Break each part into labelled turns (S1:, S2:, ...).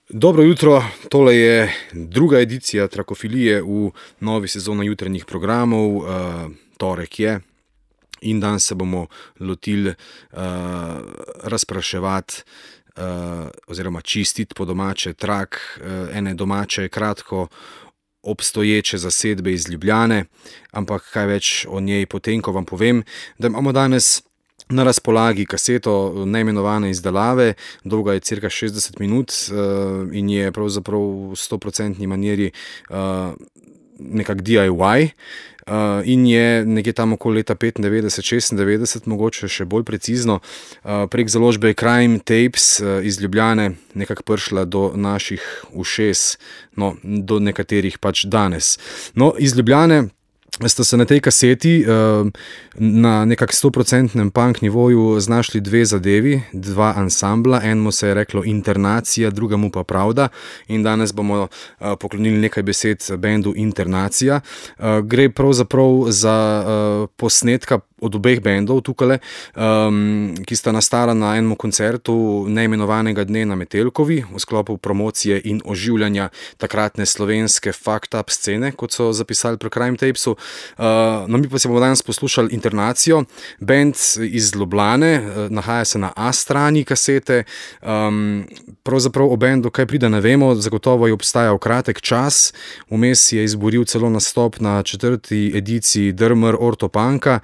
S1: Dobro jutro, tole je druga edicija Trakofilije v novi sezoni jutranjih programov. Torek je in danes se bomo lotili razpraševati oziroma čistiti po domače trak ene domače kratko obstoječe zasedbe iz Ljubljane, ampak kaj več o njej potem, ko vam povem, da imamo danes na razpolagi kaseto neimenovane izdelave, dolga je cirka 60 minut in je pravzaprav v 100% maniri nekak DIY in je nekje tam okoli leta 95-96, mogoče še bolj precizno, prek založbe Crime Tapes iz Ljubljane nekako prišla do naših ušes, no, do nekaterih pač danes. No, iz Ljubljane sta se na tej kaseti na nekak 100% punk nivoju znašli dve zadevi, dva ansambla, enemu se je reklo Internacija, drugemu pa Pravda, in danes bomo poklonili nekaj besed bendu Internacija. Gre pravzaprav za posnetka od obeh bendov tukale, ki sta nastala na enem koncertu neimenovanega dne na Metelkovi v sklopu promocije in oživljanja takratne slovenske fucked up scene, kot so zapisali pri Crime Tapesu. No, mi pa se bomo danes poslušali Internacijo, bend iz Ljubljane, nahaja se na A strani kasete. Pravzaprav o bendu kaj pride ne vemo, zagotovo je obstajal kratek čas, vmes je izboril celo nastop na 4. ediciji Drmr Ortopanka.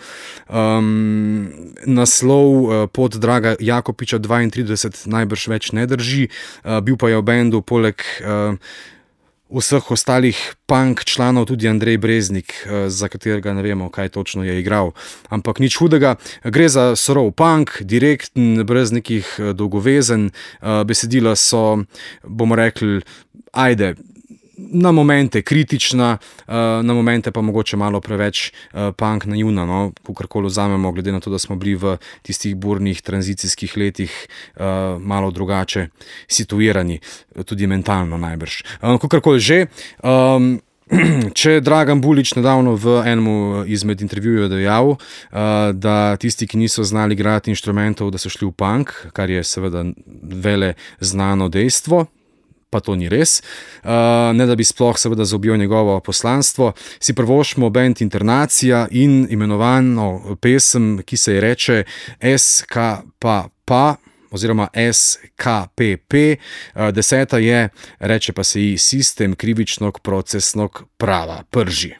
S1: Naslov Pot Draga Jakopiča 32 najbrž več ne drži, bil pa je v bendu poleg vseh ostalih punk članov tudi Andrej Breznik, za katerega ne vemo, kaj točno je igral. Ampak nič hudega, gre za surov punk, direkten, brez nekih dolgovezenj, besedila so, bomo rekli, ajde, na momente kritična, na momente pa mogoče malo preveč punk naivna, no, kakorkoli vzamemo, glede na to, da smo bili v tistih burnih tranzicijskih letih malo drugače situirani, tudi mentalno najbrž. Kakorkoli že, če Dragan Bulič nedavno v enem izmed intervjujev dejal, da tisti, ki niso znali igrati inštrumentov, da so šli v punk, kar je seveda vele znano dejstvo, pa to ni res, ne da bi sploh seveda zaobjel njegovo poslanstvo, si privoščimo bend Internacija in imenovano pesem, ki se ji reče SKPP oziroma SKPP, 10. je, reče pa se ji Sistem krivičnog procesnog prava. Prži.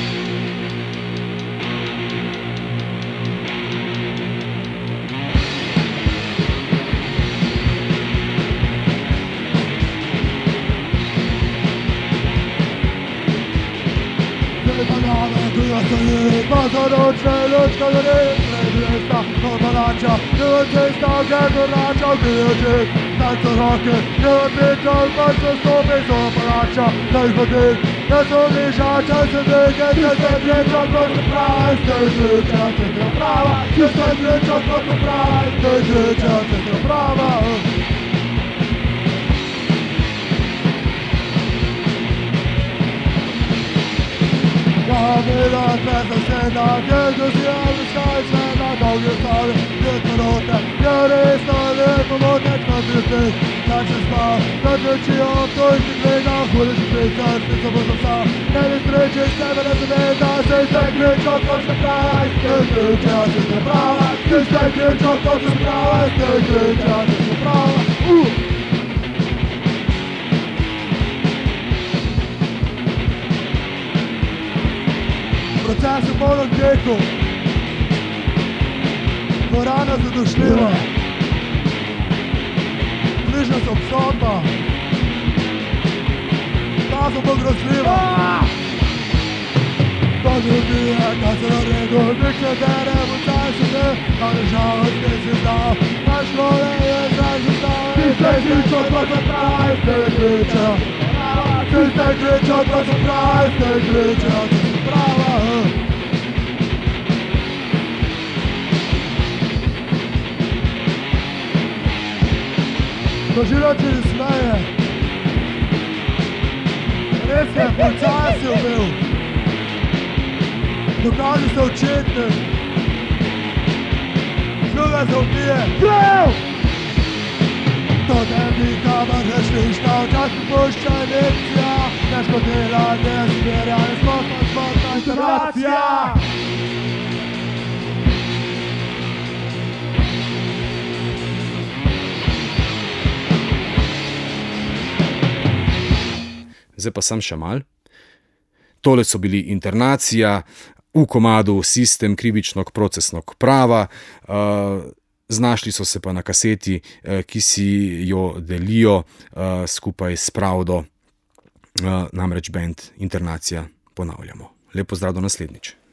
S2: Pozoročne lučka zrezne zvesta, pomarača, cesta, gerdorača, gleđek, tanco roke, petrol, pa se stopi z oparača, daj hodik, da so višača, se deke, se greča, kot se pravi, se greča, se prava, se greča, kot se pravi, se greča, se prava. Kamera presa se na gjedu si avliskaj se na dolge stave, gjetno rote, gjerë stave, pomotet na driftek, tak se spav, da trči obtoj si gleda, huli si prikar, pico bo sa, ne bi streče iz tebe ne zaveda, se grečo, kot se pravi, se greča, se prava, se grečo, kot se pravi, se greča, se prava, Proces v polnem teku, dvorana zadošljiva, bližnja se obsodba, kazen bo grozljiva. To ljudi je, da se na redu, nikče dere, vcaj se ne, a ne žalost ne si znal, na škole je zdaj zastav, ti ste kričo, kot se pravi, ste kričo, ti ste kričo, kot se pravi, ste kričo, kot se prava. Tožilac se smeje, res je, policaj si ubil, dokazi so očitni, sluga se ubije, prav! To temnika vržeš višta, včasih pušča lekcija, težko dela, ne zmerja, je smotna integracija.
S1: Zdaj pa sam še mal. Tole so bili Internacija, v komadu Sistem krivičnog procesnog prava. Znašli so se pa na kaseti, ki si jo delijo skupaj s Pravdo, namreč band Internacija, ponavljamo. Lep pozdrav do naslednjič.